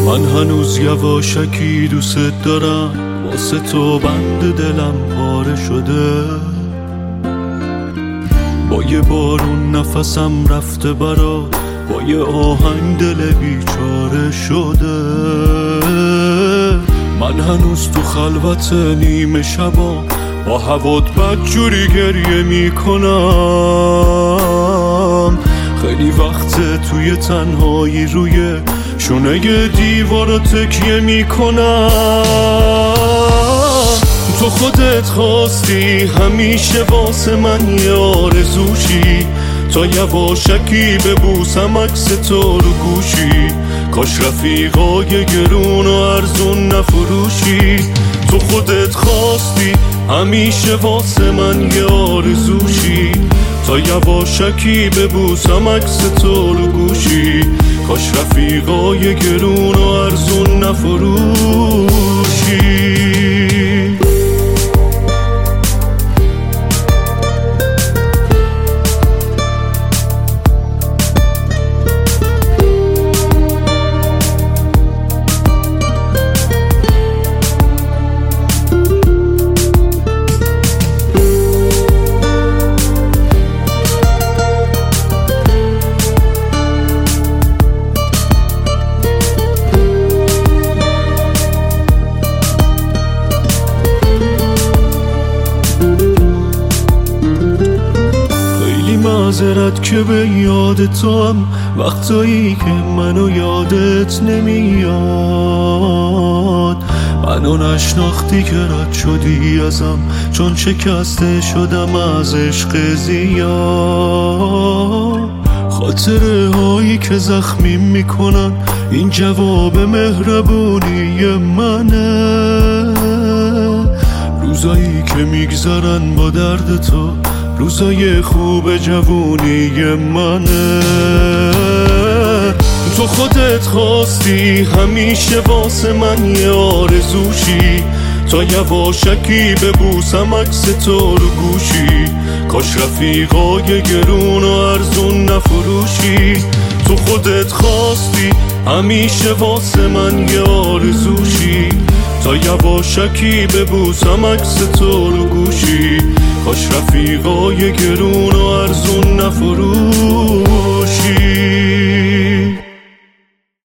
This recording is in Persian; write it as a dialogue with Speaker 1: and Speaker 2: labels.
Speaker 1: من هنوز یواشکی دوست دارم، واسه تو بند دلم پاره شده. با یه بارون نفسم رفته برات، با یه آهنگ دل بیچاره شده. من هنوز تو خلوت نیمه شبا با هوات بدجوری گریه میکنم. خیلی وقت توی تنهایی روی شونه دیوارو تکیه میکنم. تو خودت خواستی همیشه واسه من یه آرزوشی، تا یواشکی ببوسم عکس تو رو گوشی. کاش رفیقای گرون و ارزون نفروشی. تو خودت خواستی همیشه واسه من یه آرزوشی، تا یواشکی ببوسم عکس تو رو گوشی. کاش رفیقای گرون و ارزون نفروشی. معذرت که به یاد تو هم وقتایی که منو یادت نمیاد. منو نشناختی که رد شدی ازم، چون شکسته شدم از عشق زیاد. خاطره هایی که زخمی میکنن این جواب مهربونی منه. روزایی که میگذرن با درد تو روزای خوب جوونی منه. تو خودت خواستی همیشه واسه من یه آرزوشی، تا یواشکی ببوسم عکس تو رو گوشی. کاش رفیقای گرون و ارزون نفروشی. تو خودت خواستی همیشه واسه من یه آرزوشی، تا یواشکی ببوسم عکس تو رو گوشی. کاش رفیقای گرون و ارزون نفروشی.